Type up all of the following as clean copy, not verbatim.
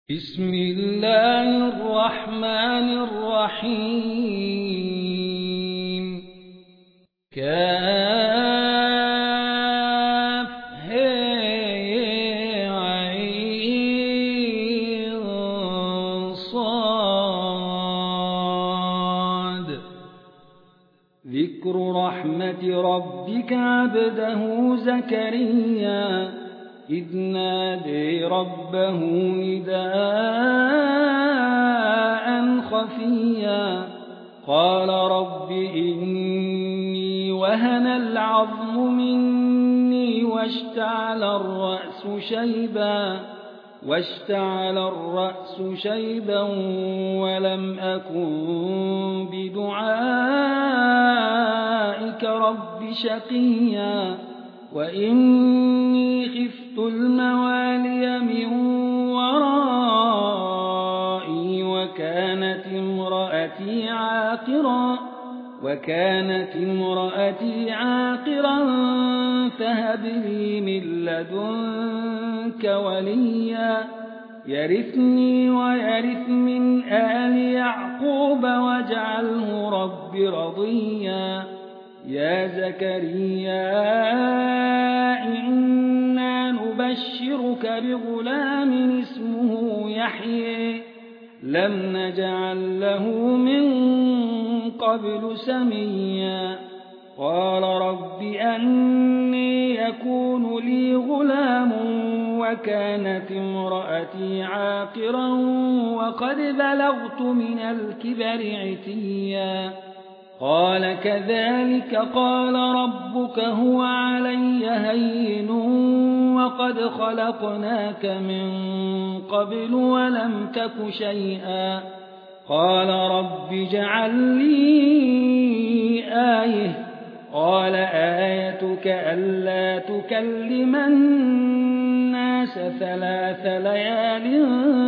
بسم الله الرحمن الرحيم كاف هاء عين صاد ذكر رحمة ربك عبده زكريا إذ نادي ربه نداء خفيا قال رب إني وهن العظم مني واشتعل الرأس شيبا ولم أكن بدعائك رب شقيا وإني خفت الموالي من ورائي وكانت امرأتي عاقرا فهب لي من لدنك وليا يرثني ويرث من آل يعقوب واجعله رب رضيا يا زكريا إنا نبشرك بغلام اسمه يحيى لم نجعل له من قبل سميا قال رب أني يكون لي غلام وكانت امرأتي عاقرا وقد بلغت من الكبر عتيا قال كذلك قال ربك هو علي هين وقد خلقناك من قبل ولم تك شيئا قال رب اجعل لي آية قال آيتك ألا تكلم الناس 3 ليال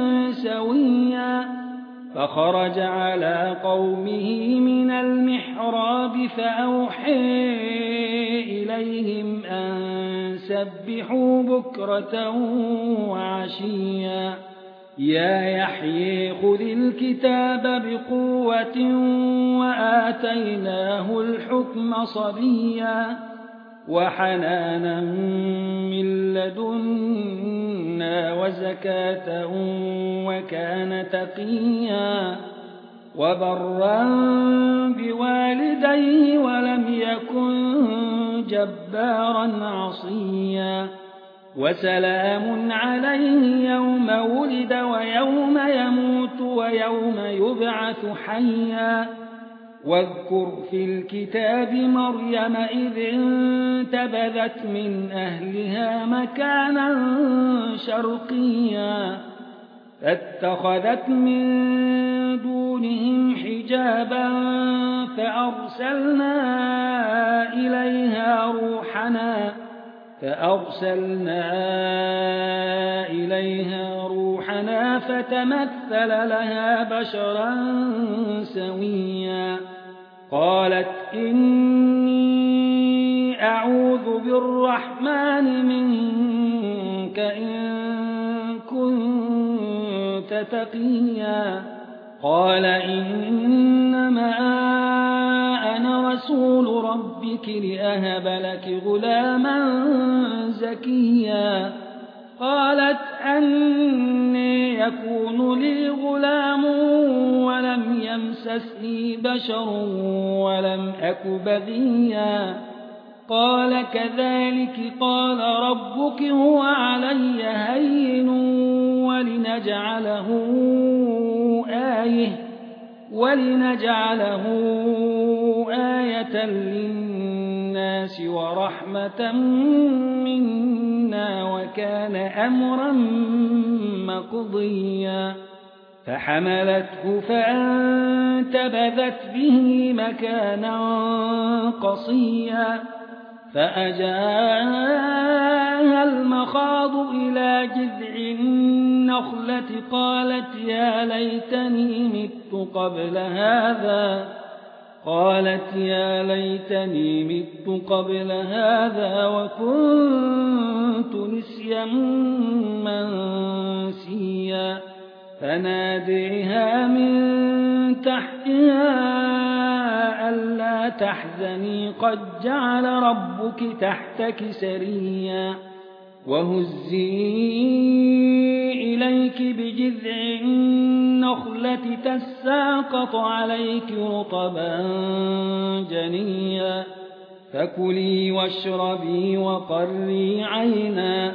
سويا فخرج على قومه من المحراب فأوحى إليهم أن سبحوا بكرة وعشيا يا يحيى خذ الكتاب بقوة وآتيناه الحكم صبيا وحنانا من لدنا وزكاة وكان تقيا وبرا بوالديه ولم يكن جبارا عصيا وسلام عليه يوم ولد ويوم يموت ويوم يبعث حيا واذكر في الكتاب مريم إذ انتبذت من أهلها مكانا شرقيا فاتخذت من دونهم حجابا فأرسلنا إليها روحنا فتمثل لها بشرا سويا قالت إني أعوذ بالرحمن منك إن كنت تقيا قال إنما أنا رسول ربك لأهب لك غلاما زكيا قالت أني يكون لي غلام ولم يمسسني بشر ولم أك بغيا قال كذلك قال ربك هو علي هين ولنجعله آية للناس ورحمة منا وكان أمرا مقضيا فحملته فانتبذت به مكانا قصيا فأجاءها المخاض إلى جذع النخلة قالت يا ليتني مت قبل هذا وكنت نسيا منسيا فناديها من تحتها ألا تحزني قد جعل ربك تحتك سريا وهزي إليك بجذع النخلة تساقط عليك رطبا جنيا فكلي واشربي وقري عينا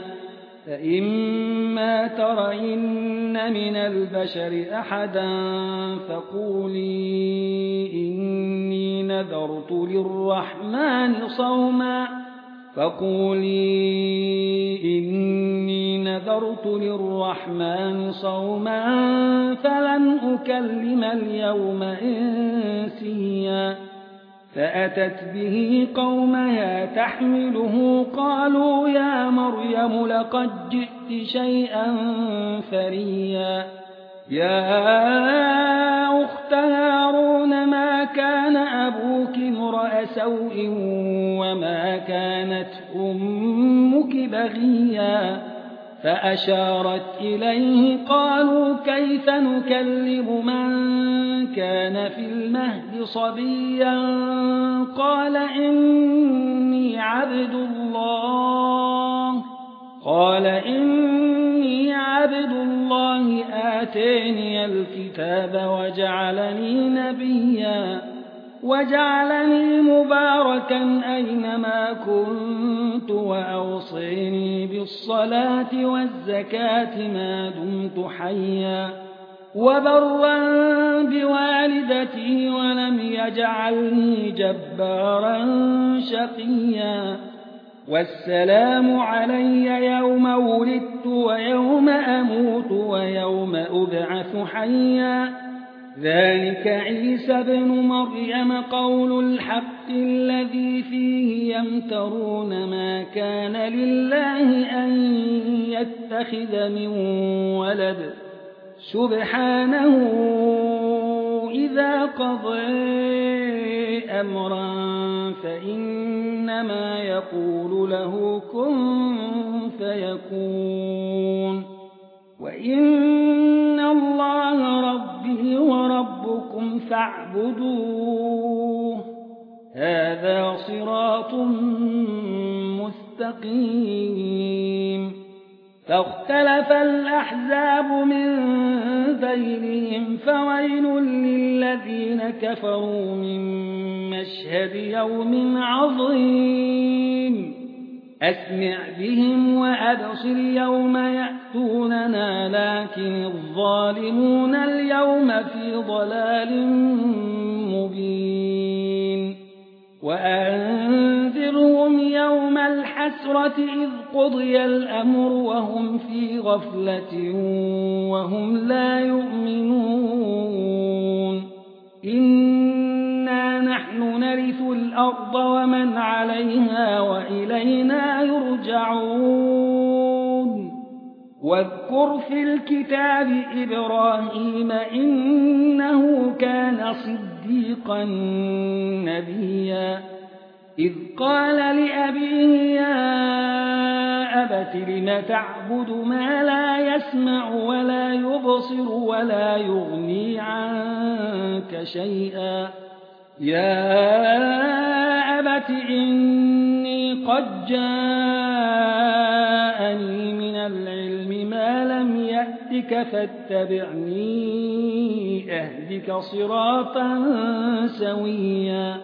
فإما ترين من البشر أحدا فقولي إني نذرت للرحمن صوما فلن أكلم اليوم إنسيا فأتت به قومها تحمله قالوا يا مريم لقد جئت شيئا فريا يا أخت هارون ما كان أبوك امرأ سوء وما كانت أمك بغيا فأشارت إليه قالوا كيف نكلم من كان في المهد صبيا قال إني عبد الله آتاني الكتاب وجعلني نبيا وجعلني مباركا أينما كنت وأوصيني بالصلاة والزكاة ما دمت حيا وبرا بوالدتي ولم يجعلني جبارا شقيا والسلام علي يوم ولدت ويوم أموت ويوم أبعث حيا ذلك عيسى بن مريم قول الحق الذي فيه يمترون ما كان لله أن يتخذ من ولد سبحانه إذا قضى أمرا فإنما يقول له كن فيكون وإن الله ربي وربكم فاعبدوه هذا صراط مستقيم فاختلف الأحزاب من بينهم فويل للذين كفروا من مشهد يوم عظيم أسمع بهم وأبصر يوم يأتوننا لكن الظالمون اليوم في ضلال مبين وأنذرهم يوم الحسرة إذ قضي الأمر وهم في غفلة وهم لا يؤمنون إنا نحن نرث الأرض ومن عليها وإلينا يرجعون واذكر في الكتاب إبراهيم إنه كان صديقا نبيا إذ قال لأبيه يا أبت لم تعبد ما لا يسمع ولا يبصر ولا يغني عنك شيئا يا أبت إني قد جاءني من العلم ما لم يأتك فاتبعني أهدك صراطا سويا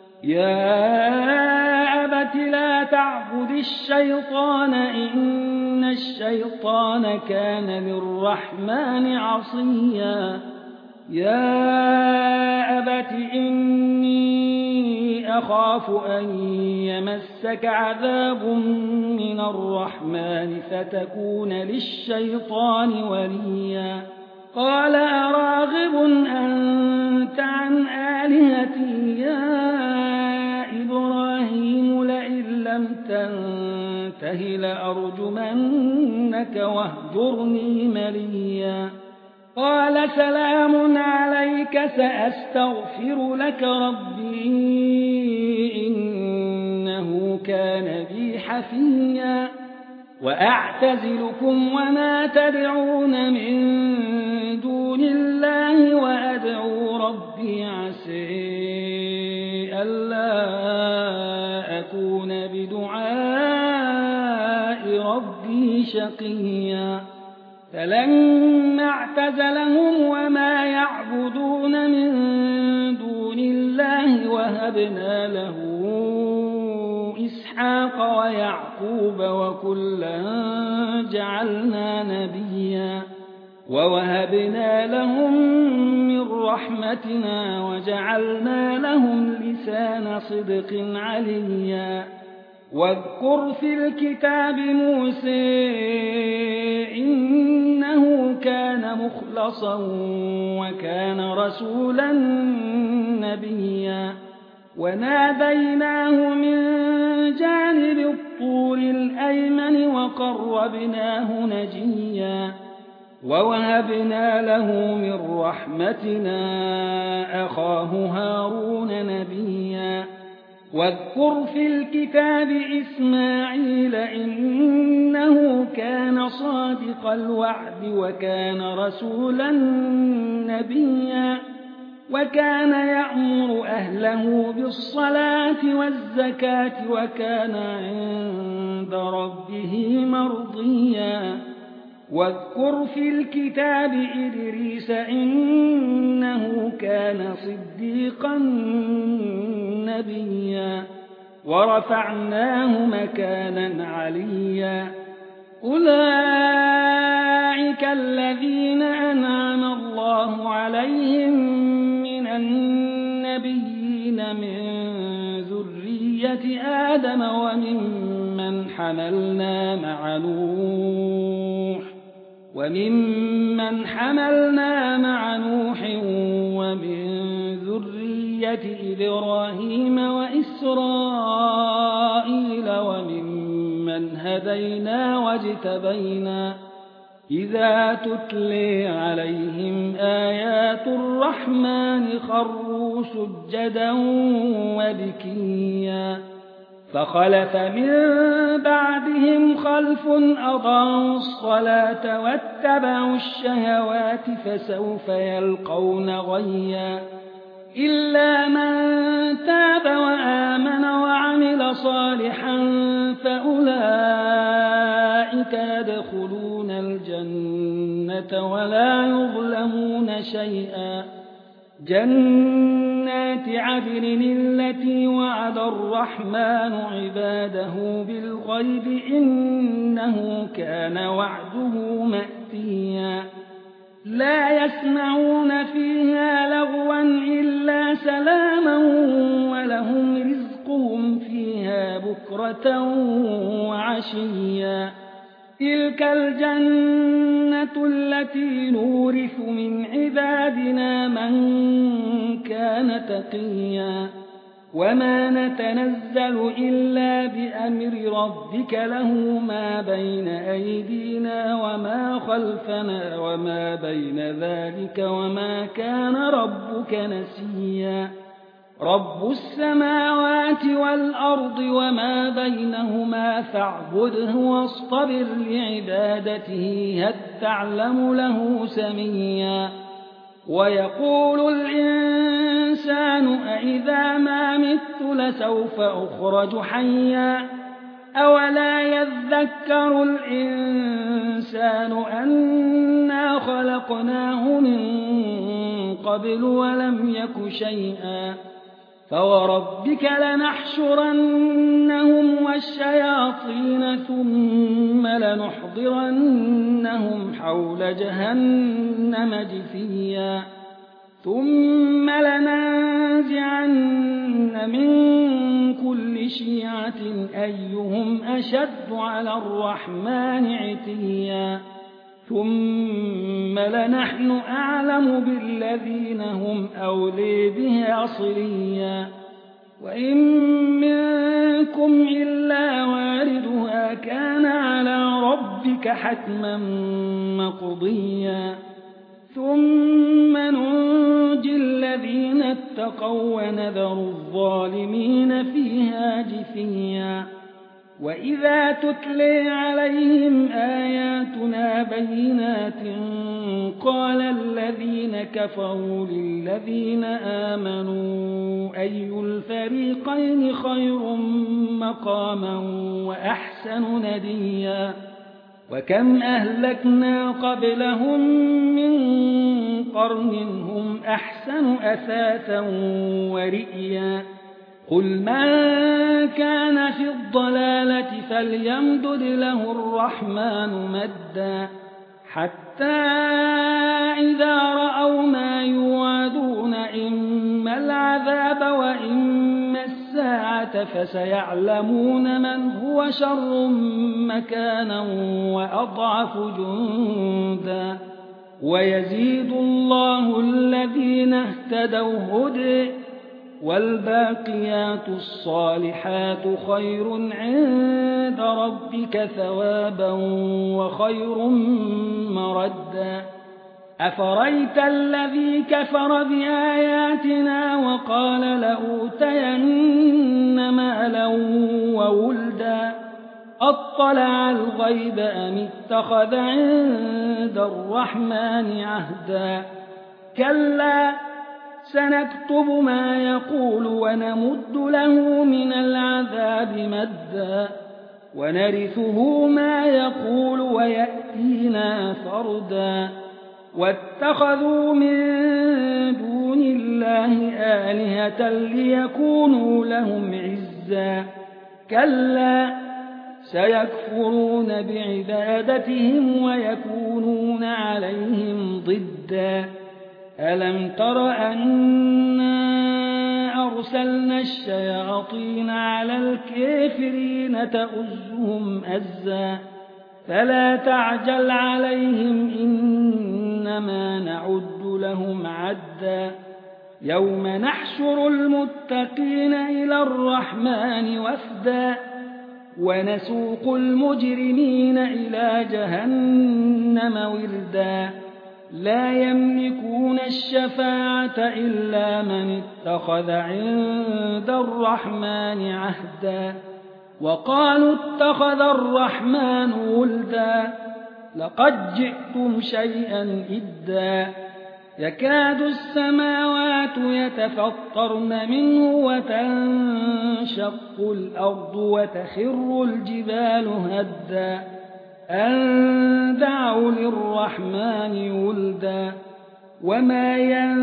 يا أبت لا تعبد الشيطان إن الشيطان كان للرحمن عصيا يا أبت إني أخاف أن يمسك عذاب من الرحمن فتكون للشيطان وليا قال أراغب أنت عن آلهتي يا إبراهيم لئن لم تنته لأرجمنك واهجرني مليا قال سلام عليك سأستغفر لك ربي إنه كان بي حفيا وأعتزلكم وما تدعون من موسى ألا أكون بدعاء ربي شقيا فلما اعتزلهم وما يعبدون من دون الله وهبنا له إسحاق ويعقوب وكلا جعلنا نبيا ووهبنا لهم من رحمتنا وجعلنا لهم لسان صدق عليا واذكر في الكتاب موسى إنه كان مخلصا وكان رسولا نبيا وناديناه من جانب الطور الأيمن وقربناه نجيا ووهبنا له من رحمتنا أخاه هارون نبيا واذكر في الكتاب إسماعيل إنه كان صادق الوعد وكان رسولا نبيا وكان يأمر أهله بالصلاة والزكاة وكان عند ربه مرضيا واذكر في الكتاب إدريس إنه كان صديقا نبيا ورفعناه مكانا عليا أولئك الذين أنعم الله عليهم من النبيين من ذرية آدم وممن حملنا مع نوح ومن ذرية إبراهيم وإسرائيل وممن هدينا واجتبينا إذا تتلي عليهم آيات الرحمن خروا سجدا وبكيا فخلف من بعدهم خلف أضاعوا الصلاة واتبعوا الشهوات فسوف يلقون غيا إلا من تاب وآمن وعمل صالحا فأولئك يدخلون الجنة ولا يظلمون شيئا جنات عدن التي وعد الرحمن عباده بالغيب إنه كان وعده مأتيا لا يسمعون فيها لغوا إلا سلاما ولهم رزقهم فيها بكرة وعشيا تلك الجنة التي نورث من عبادنا من كان تقيا وما نتنزل إلا بأمر ربك له ما بين أيدينا وما خلفنا وما بين ذلك وما كان ربك نسيا رب السماوات والأرض وما بينهما فاعبده واصطبر لعبادته هل تعلم له سميا ويقول الإنسان أإذا ما مت لسوف أخرج حيا أولا يذكر الإنسان أنا خلقناه من قبل ولم يك شيئا فوربك لنحشرنهم والشياطين ثم لنحضرنهم حول جهنم جثيا ثم لننزعن من كل شيعة أيهم أشد على الرحمن عتيا ثم لنحن أعلم بالذين هم أولي بها صليا وإن منكم إلا واردها كان على ربك حتما مقضيا ثم ننجي الذين اتقوا ونذر الظالمين فيها جثيا وإذا تتلي عليهم آياتنا بينات قال الذين كفروا للذين آمنوا أي الفريقين خير مقاما وأحسن نديا وكم أهلكنا قبلهم من قرن هم أحسن أثاثا ورئيا قل من كان في الضلالة فليمدد له الرحمن مدا حتى إذا رأوا ما يوعدون إما العذاب وإما الساعة فسيعلمون من هو شر مكانا وأضعف جندا ويزيد الله الذين اهتدوا هدى والباقيات الصالحات خير عند ربك ثوابا وخير مردا أفريت الذي كفر بآياتنا وقال لأوتين مالا وولدا أطلع الغيب أم اتخذ عند الرحمن عهدا كلا سنكتب ما يقول ونمد له من العذاب مدا ونرثه ما يقول ويأتينا فردا واتخذوا من دون الله آلهة ليكونوا لهم عزا كلا سيكفرون بعبادتهم ويكونون عليهم ضدا ألم تر أنا أرسلنا الشياطين على الكافرين تؤزهم أزا فلا تعجل عليهم إنما نعد لهم عدا يوم نحشر المتقين إلى الرحمن وفدا ونسوق المجرمين إلى جهنم وردا لا يملكون الشفاعة إلا من اتخذ عند الرحمن عهدا وقالوا اتخذ الرحمن ولدا لقد جئتم شيئا إدا يكاد السماوات يتفطرن منه وتنشق الأرض وتخر الجبال هدا أن دعوا للرحمن ولدا وما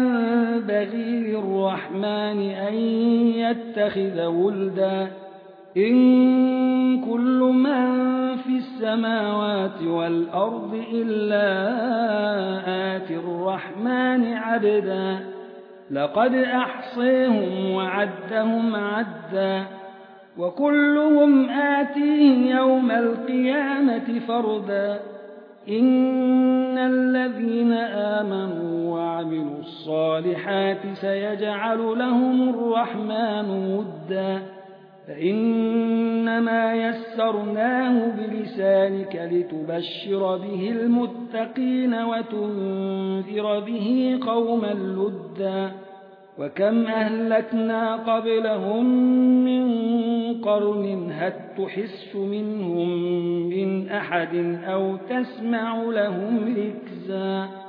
ينبغي للرحمن أن يتخذ ولدا إن كل من في السماوات والأرض إلا آتي الرحمن عبدا لقد أحصيهم وعدهم عدا وكلهم آتيه يوم القيامة فردا إن الذين آمنوا وعملوا الصالحات سيجعل لهم الرحمن ودا فإنما يسرناه بلسانك لتبشر به المتقين وتنذر به قوما لدا وكم أهلكنا قبلهم من قرن هل تحس منهم من أحد أو تسمع لهم ركزا